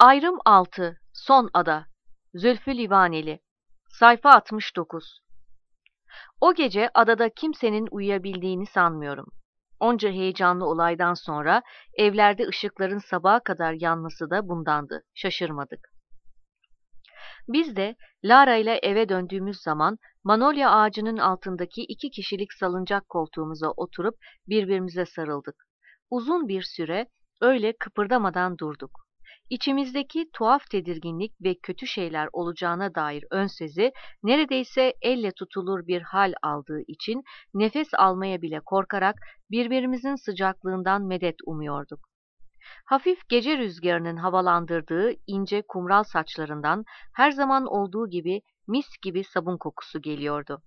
Ayrım 6. Son Ada. Zülfü Livaneli. Sayfa 69. O gece adada kimsenin uyuyabildiğini sanmıyorum. Onca heyecanlı olaydan sonra evlerde ışıkların sabaha kadar yanması da bundandı. Şaşırmadık. Biz de Lara ile eve döndüğümüz zaman manolya ağacının altındaki 2 kişilik salıncak koltuğumuza oturup birbirimize sarıldık. Uzun bir süre öyle kıpırdamadan durduk. İçimizdeki tuhaf tedirginlik ve kötü şeyler olacağına dair önsezi neredeyse elle tutulur bir hal aldığı için nefes almaya bile korkarak birbirimizin sıcaklığından medet umuyorduk. Hafif gece rüzgarının havalandırdığı ince kumral saçlarından her zaman olduğu gibi mis gibi sabun kokusu geliyordu.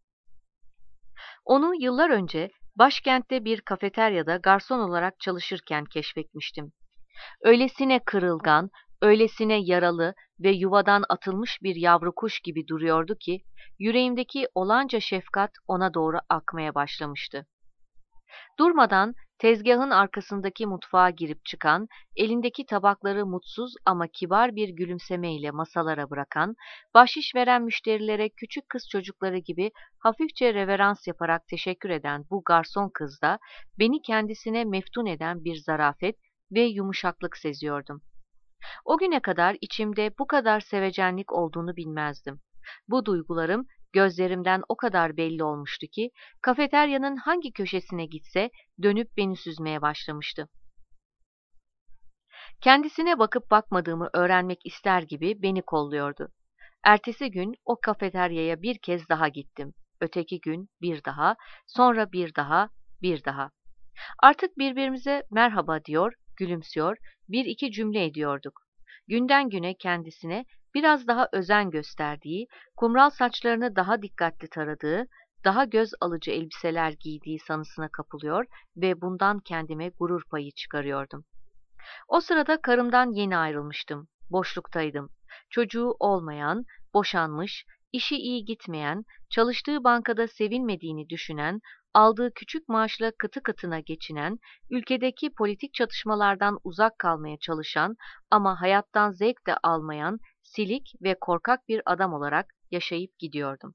Onu yıllar önce başkentte bir kafeteryada garson olarak çalışırken keşfetmiştim. Öylesine kırılgan, öylesine yaralı ve yuvadan atılmış bir yavru kuş gibi duruyordu ki, yüreğimdeki olanca şefkat ona doğru akmaya başlamıştı. Durmadan tezgahın arkasındaki mutfağa girip çıkan, elindeki tabakları mutsuz ama kibar bir gülümsemeyle masalara bırakan, bahşiş veren müşterilere küçük kız çocukları gibi hafifçe reverans yaparak teşekkür eden bu garson kızda beni kendisine meftun eden bir zarafet ve yumuşaklık seziyordum. O güne kadar içimde bu kadar sevecenlik olduğunu bilmezdim. Bu duygularım gözlerimden o kadar belli olmuştu ki, kafeteryanın hangi köşesine gitse dönüp beni süzmeye başlamıştı. Kendisine bakıp bakmadığımı öğrenmek ister gibi beni kolluyordu. Ertesi gün o kafeteryaya bir kez daha gittim. Öteki gün bir daha, sonra bir daha, bir daha. Artık birbirimize merhaba diyor, gülümsüyor, bir iki cümle ediyorduk. Günden güne kendisine biraz daha özen gösterdiği, kumral saçlarını daha dikkatli taradığı, daha göz alıcı elbiseler giydiği sanısına kapılıyor ve bundan kendime gurur payı çıkarıyordum. O sırada karımdan yeni ayrılmıştım. Boşluktaydım. Çocuğu olmayan, boşanmış, işi iyi gitmeyen, çalıştığı bankada sevilmediğini düşünen, aldığı küçük maaşla kıtı kıtına geçinen, ülkedeki politik çatışmalardan uzak kalmaya çalışan ama hayattan zevk de almayan, silik ve korkak bir adam olarak yaşayıp gidiyordum.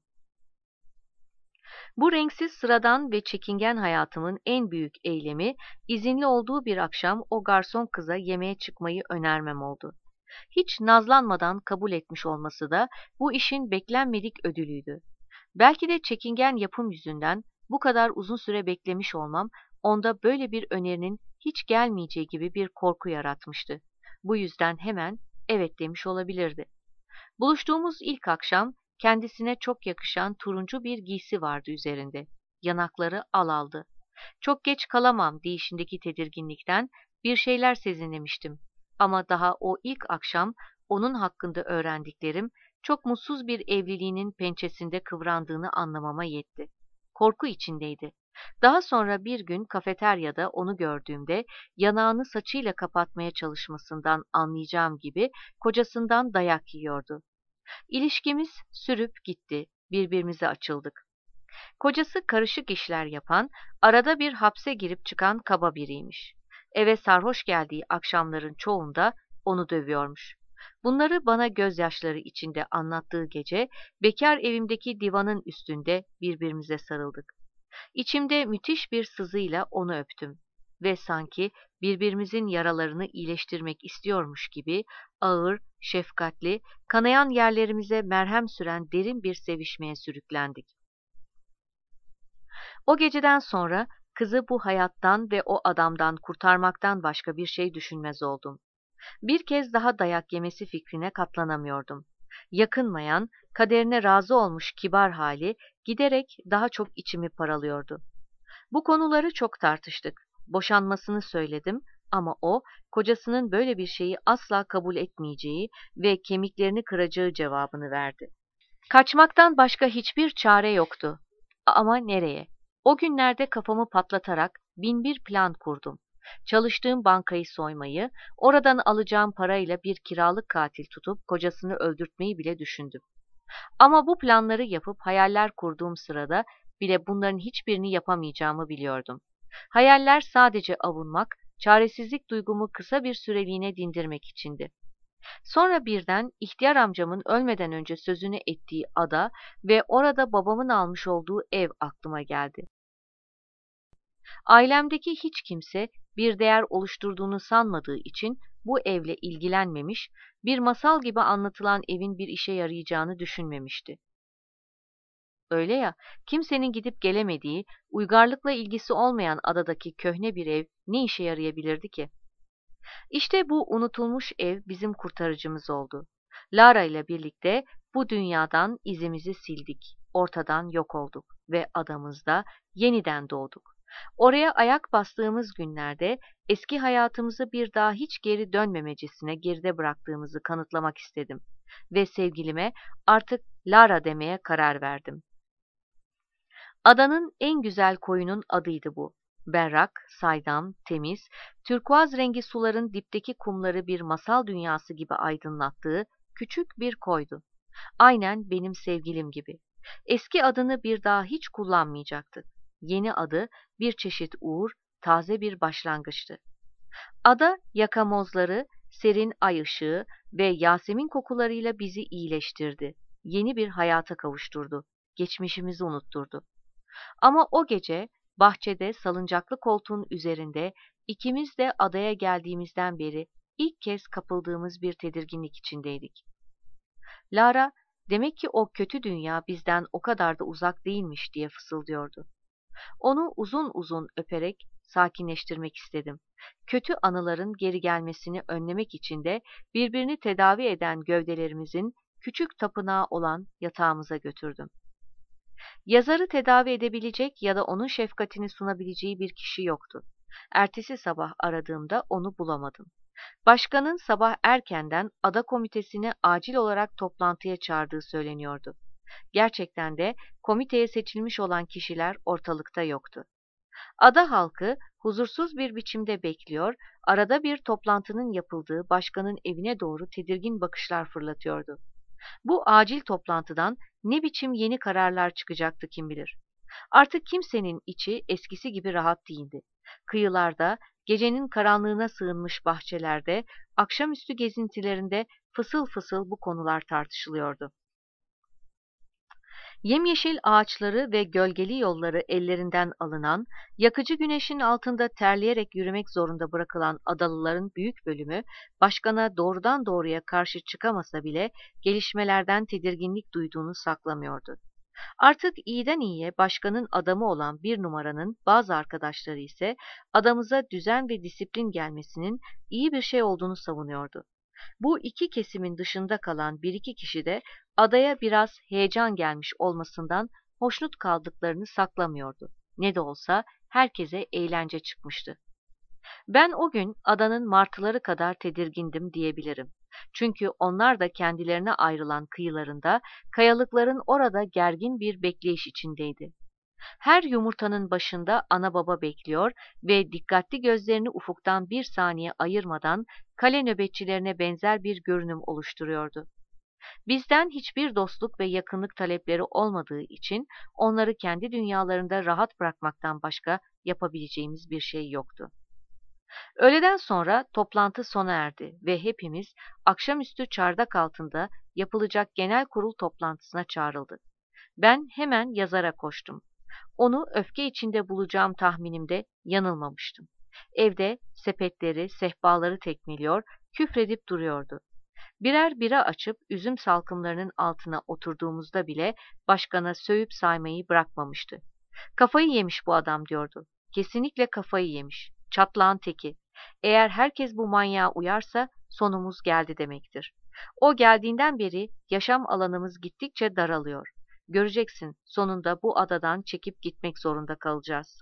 Bu renksiz, sıradan ve çekingen hayatımın en büyük eylemi, izinli olduğu bir akşam o garson kıza yemeğe çıkmayı önermem oldu. Hiç nazlanmadan kabul etmiş olması da bu işin beklenmedik ödülüydü. Belki de çekingen yapım yüzünden bu kadar uzun süre beklemiş olmam, onda böyle bir önerinin hiç gelmeyeceği gibi bir korku yaratmıştı. Bu yüzden hemen evet demiş olabilirdi. Buluştuğumuz ilk akşam kendisine çok yakışan turuncu bir giysi vardı üzerinde. Yanakları alaldı. Çok geç kalamam deyişindeki tedirginlikten bir şeyler sezinlemiştim. Ama daha o ilk akşam onun hakkında öğrendiklerim çok mutsuz bir evliliğinin pençesinde kıvrandığını anlamama yetti. Korku içindeydi. Daha sonra bir gün kafeteryada onu gördüğümde yanağını saçıyla kapatmaya çalışmasından anlayacağım gibi kocasından dayak yiyordu. İlişkimiz sürüp gitti, birbirimize açıldık. Kocası karışık işler yapan, arada bir hapse girip çıkan kaba biriymiş. Eve sarhoş geldiği akşamların çoğunda onu dövüyormuş. Bunları bana gözyaşları içinde anlattığı gece, bekar evimdeki divanın üstünde birbirimize sarıldık. İçimde müthiş bir sızıyla onu öptüm ve sanki birbirimizin yaralarını iyileştirmek istiyormuş gibi ağır, şefkatli, kanayan yerlerimize merhem süren derin bir sevişmeye sürüklendik. O geceden sonra kızı bu hayattan ve o adamdan kurtarmaktan başka bir şey düşünmez oldum. Bir kez daha dayak yemesi fikrine katlanamıyordum. Yakınmayan, kaderine razı olmuş kibar hali giderek daha çok içimi paralıyordu. Bu konuları çok tartıştık. Boşanmasını söyledim ama o, kocasının böyle bir şeyi asla kabul etmeyeceği ve kemiklerini kıracağı cevabını verdi. Kaçmaktan başka hiçbir çare yoktu. Ama nereye? O günlerde kafamı patlatarak bin bir plan kurdum. Çalıştığım bankayı soymayı, oradan alacağım parayla bir kiralık katil tutup kocasını öldürtmeyi bile düşündüm. Ama bu planları yapıp hayaller kurduğum sırada bile bunların hiçbirini yapamayacağımı biliyordum. Hayaller sadece avunmak, çaresizlik duygumu kısa bir süreliğine dindirmek içindi. Sonra birden ihtiyar amcamın ölmeden önce sözünü ettiği ada ve orada babamın almış olduğu ev aklıma geldi. Ailemdeki hiç kimse bir değer oluşturduğunu sanmadığı için bu evle ilgilenmemiş, bir masal gibi anlatılan evin bir işe yarayacağını düşünmemişti. Öyle ya, kimsenin gidip gelemediği, uygarlıkla ilgisi olmayan adadaki köhne bir ev ne işe yarayabilirdi ki? İşte bu unutulmuş ev bizim kurtarıcımız oldu. Lara ile birlikte bu dünyadan izimizi sildik, ortadan yok olduk ve adamızda yeniden doğduk. Oraya ayak bastığımız günlerde eski hayatımızı bir daha hiç geri dönmemecesine geride bıraktığımızı kanıtlamak istedim ve sevgilime artık Lara demeye karar verdim. Adanın en güzel koyunun adıydı bu. Berrak, saydam, temiz, türkuaz rengi suların dipteki kumları bir masal dünyası gibi aydınlattığı küçük bir koydu. Aynen benim sevgilim gibi. Eski adını bir daha hiç kullanmayacaktı. Yeni adı bir çeşit uğur, taze bir başlangıçtı. Ada yakamozları, serin ay ışığı ve Yasemin kokularıyla bizi iyileştirdi. Yeni bir hayata kavuşturdu. Geçmişimizi unutturdu. Ama o gece bahçede salıncaklı koltuğun üzerinde ikimiz de adaya geldiğimizden beri ilk kez kapıldığımız bir tedirginlik içindeydik. Lara, demek ki o kötü dünya bizden o kadar da uzak değilmiş diye fısıldıyordu. Onu uzun uzun öperek sakinleştirmek istedim. Kötü anıların geri gelmesini önlemek için de birbirini tedavi eden gövdelerimizin küçük tapınağı olan yatağımıza götürdüm. Yazarı tedavi edebilecek ya da onun şefkatini sunabileceği bir kişi yoktu. Ertesi sabah aradığımda onu bulamadım. Başkanın sabah erkenden ada komitesini acil olarak toplantıya çağırdığı söyleniyordu. Gerçekten de komiteye seçilmiş olan kişiler ortalıkta yoktu. Ada halkı huzursuz bir biçimde bekliyor, arada bir toplantının yapıldığı başkanın evine doğru tedirgin bakışlar fırlatıyordu. Bu acil toplantıdan ne biçim yeni kararlar çıkacaktı kim bilir. Artık kimsenin içi eskisi gibi rahat değildi. Kıyılarda, gecenin karanlığına sığınmış bahçelerde, akşamüstü gezintilerinde fısıl fısıl bu konular tartışılıyordu. Yemyeşil ağaçları ve gölgeli yolları ellerinden alınan, yakıcı güneşin altında terleyerek yürümek zorunda bırakılan adalıların büyük bölümü, başkana doğrudan doğruya karşı çıkamasa bile gelişmelerden tedirginlik duyduğunu saklamıyordu. Artık iyiden iyiye başkanın adamı olan bir numaranın bazı arkadaşları ise adamıza düzen ve disiplin gelmesinin iyi bir şey olduğunu savunuyordu. Bu iki kesimin dışında kalan bir iki kişi de adaya biraz heyecan gelmiş olmasından hoşnut kaldıklarını saklamıyordu. Ne de olsa herkese eğlence çıkmıştı. Ben o gün adanın martıları kadar tedirgindim diyebilirim. Çünkü onlar da kendilerine ayrılan kıyılarında, kayalıkların orada gergin bir bekleyiş içindeydi. Her yumurtanın başında ana baba bekliyor ve dikkatli gözlerini ufuktan bir saniye ayırmadan kale nöbetçilerine benzer bir görünüm oluşturuyordu. Bizden hiçbir dostluk ve yakınlık talepleri olmadığı için onları kendi dünyalarında rahat bırakmaktan başka yapabileceğimiz bir şey yoktu. Öğleden sonra toplantı sona erdi ve hepimiz akşamüstü çardak altında yapılacak genel kurul toplantısına çağrıldık. Ben hemen yazara koştum. Onu öfke içinde bulacağım tahminimde yanılmamıştım. Evde sepetleri, sehpaları tekmeliyor, küfredip duruyordu. Birer bira açıp üzüm salkımlarının altına oturduğumuzda bile başkana sövüp saymayı bırakmamıştı. Kafayı yemiş bu adam diyordu. Kesinlikle kafayı yemiş. Çatlağın teki. Eğer herkes bu manyağa uyarsa sonumuz geldi demektir. O geldiğinden beri yaşam alanımız gittikçe daralıyor. Göreceksin, sonunda bu adadan çekip gitmek zorunda kalacağız.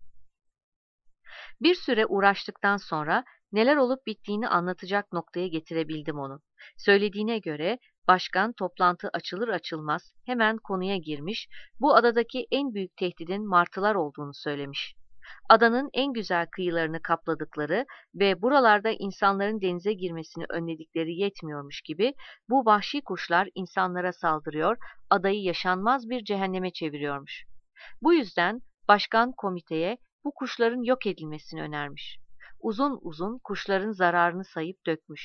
Bir süre uğraştıktan sonra neler olup bittiğini anlatacak noktaya getirebildim onu. Söylediğine göre başkan toplantı açılır açılmaz hemen konuya girmiş, bu adadaki en büyük tehdidin martılar olduğunu söylemiş. Adanın en güzel kıyılarını kapladıkları ve buralarda insanların denize girmesini önledikleri yetmiyormuş gibi bu vahşi kuşlar insanlara saldırıyor, adayı yaşanmaz bir cehenneme çeviriyormuş. Bu yüzden başkan komiteye bu kuşların yok edilmesini önermiş. Uzun uzun kuşların zararını sayıp dökmüş.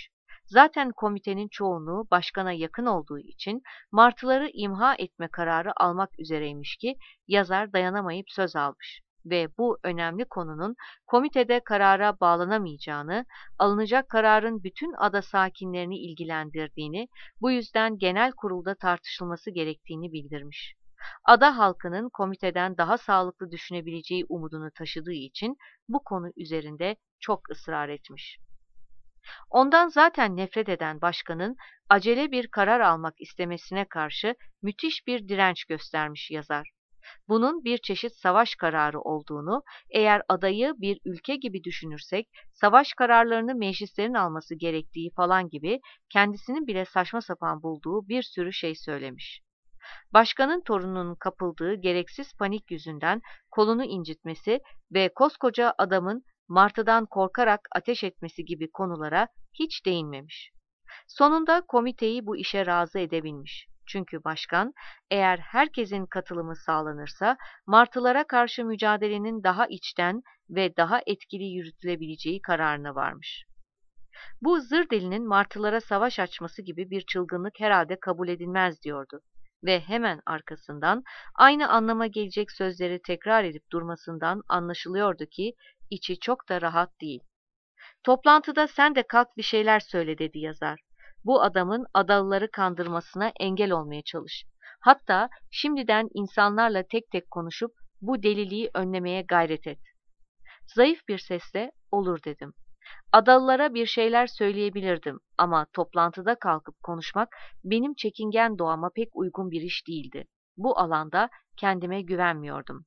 Zaten komitenin çoğunluğu başkana yakın olduğu için martıları imha etme kararı almak üzereymiş ki yazar dayanamayıp söz almış ve bu önemli konunun komitede karara bağlanamayacağını, alınacak kararın bütün ada sakinlerini ilgilendirdiğini, bu yüzden genel kurulda tartışılması gerektiğini bildirmiş. Ada halkının komiteden daha sağlıklı düşünebileceği umudunu taşıdığı için bu konu üzerinde çok ısrar etmiş. Ondan zaten nefret eden başkanın acele bir karar almak istemesine karşı müthiş bir direnç göstermiş yazar. Bunun bir çeşit savaş kararı olduğunu, eğer adayı bir ülke gibi düşünürsek, savaş kararlarını meclislerin alması gerektiği falan gibi kendisinin bile saçma sapan bulduğu bir sürü şey söylemiş. Başkanın torununun kapıldığı gereksiz panik yüzünden kolunu incitmesi ve koskoca adamın martıdan korkarak ateş etmesi gibi konulara hiç değinmemiş. Sonunda komiteyi bu işe razı edebilmiş. Çünkü başkan, eğer herkesin katılımı sağlanırsa, martılara karşı mücadelenin daha içten ve daha etkili yürütülebileceği kararına varmış. Bu zır delinin martılara savaş açması gibi bir çılgınlık herhalde kabul edilmez diyordu. Ve hemen arkasından aynı anlama gelecek sözleri tekrar edip durmasından anlaşılıyordu ki içi çok da rahat değil. Toplantıda sen de kalk bir şeyler söyle dedi yazar. Bu adamın adalıları kandırmasına engel olmaya çalış. Hatta şimdiden insanlarla tek tek konuşup bu deliliği önlemeye gayret et. Zayıf bir sesle olur dedim. Adalılara bir şeyler söyleyebilirdim ama toplantıda kalkıp konuşmak benim çekingen doğama pek uygun bir iş değildi. Bu alanda kendime güvenmiyordum.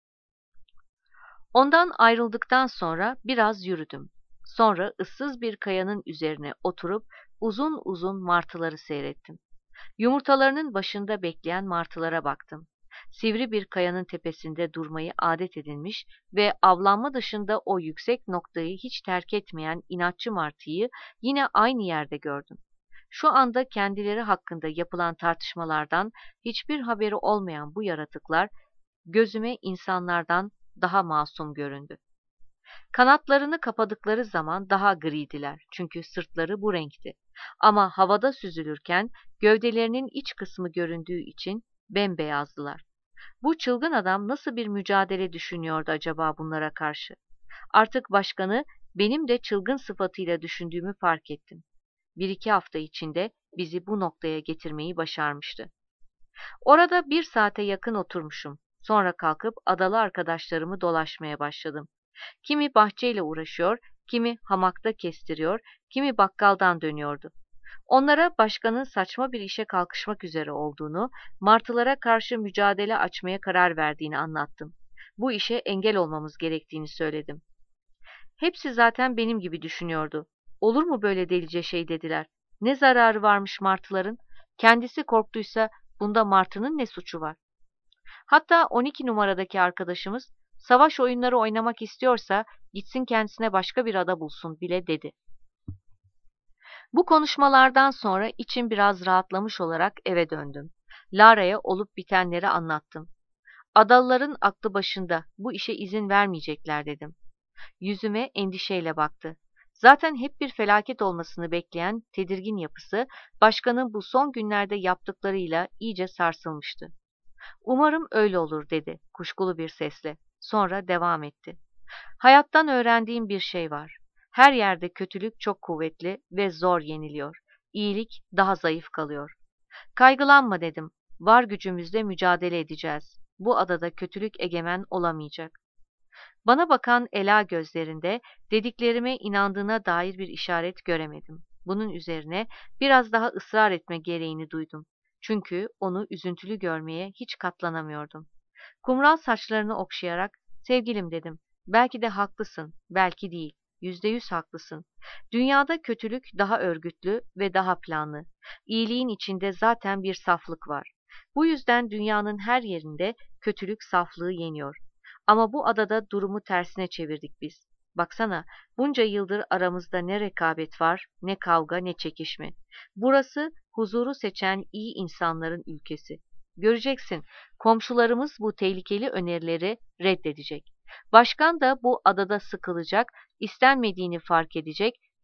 Ondan ayrıldıktan sonra biraz yürüdüm. Sonra ıssız bir kayanın üzerine oturup uzun uzun martıları seyrettim. Yumurtalarının başında bekleyen martılara baktım. Sivri bir kayanın tepesinde durmayı adet edinmiş ve avlanma dışında o yüksek noktayı hiç terk etmeyen inatçı martıyı yine aynı yerde gördüm. Şu anda kendileri hakkında yapılan tartışmalardan hiçbir haberi olmayan bu yaratıklar gözüme insanlardan daha masum göründü. Kanatlarını kapadıkları zaman daha gridiler çünkü sırtları bu renkti. Ama havada süzülürken gövdelerinin iç kısmı göründüğü için bembeyazdılar. Bu çılgın adam nasıl bir mücadele düşünüyordu acaba bunlara karşı? Artık başkanı benim de çılgın sıfatıyla düşündüğümü fark ettim. Bir iki hafta içinde bizi bu noktaya getirmeyi başarmıştı. Orada bir saate yakın oturmuşum. Sonra kalkıp adalı arkadaşlarımı dolaşmaya başladım. Kimi bahçeyle uğraşıyor, kimi hamakta kestiriyor, kimi bakkaldan dönüyordu. Onlara başkanın saçma bir işe kalkışmak üzere olduğunu, martılara karşı mücadele açmaya karar verdiğini anlattım. Bu işe engel olmamız gerektiğini söyledim. Hepsi zaten benim gibi düşünüyordu. Olur mu böyle delice şey dediler. Ne zararı varmış martıların? Kendisi korktuysa bunda martının ne suçu var? Hatta 12 numaradaki arkadaşımız savaş oyunları oynamak istiyorsa gitsin kendisine başka bir ada bulsun bile dedi. Bu konuşmalardan sonra içim biraz rahatlamış olarak eve döndüm. Lara'ya olup bitenleri anlattım. Adalıların aklı başında, bu işe izin vermeyecekler dedim. Yüzüme endişeyle baktı. Zaten hep bir felaket olmasını bekleyen tedirgin yapısı, başkanın bu son günlerde yaptıklarıyla iyice sarsılmıştı. Umarım öyle olur dedi kuşkulu bir sesle. Sonra devam etti. Hayattan öğrendiğim bir şey var. Her yerde kötülük çok kuvvetli ve zor yeniliyor. İyilik daha zayıf kalıyor. Kaygılanma dedim. Var gücümüzle mücadele edeceğiz. Bu adada kötülük egemen olamayacak. Bana bakan ela gözlerinde dediklerime inandığına dair bir işaret göremedim. Bunun üzerine biraz daha ısrar etme gereğini duydum. Çünkü onu üzüntülü görmeye hiç katlanamıyordum. Kumral saçlarını okşayarak, sevgilim dedim, belki de haklısın, belki değil, %100 haklısın. Dünyada kötülük daha örgütlü ve daha planlı. İyiliğin içinde zaten bir saflık var. Bu yüzden dünyanın her yerinde kötülük saflığı yeniyor. Ama bu adada durumu tersine çevirdik biz. Baksana, bunca yıldır aramızda ne rekabet var, ne kavga, ne çekişme. Burası huzuru seçen iyi insanların ülkesi. Göreceksin, komşularımız bu tehlikeli önerileri reddedecek. Başkan da bu adada sıkılacak, istenmediğini fark edecek,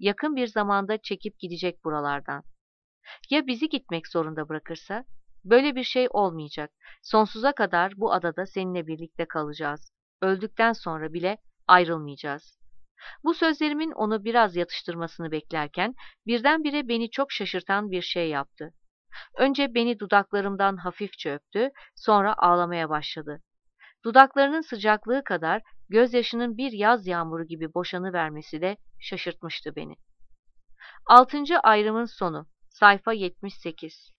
yakın bir zamanda çekip gidecek buralardan. Ya bizi gitmek zorunda bırakırsa? Böyle bir şey olmayacak. Sonsuza kadar bu adada seninle birlikte kalacağız. Öldükten sonra bile ayrılmayacağız. Bu sözlerimin onu biraz yatıştırmasını beklerken birdenbire beni çok şaşırtan bir şey yaptı. Önce beni dudaklarımdan hafifçe öptü, sonra ağlamaya başladı. Dudaklarının sıcaklığı kadar gözyaşının bir yaz yağmuru gibi boşanıvermesi de şaşırtmıştı beni. 6. ayrımın sonu. Sayfa 78.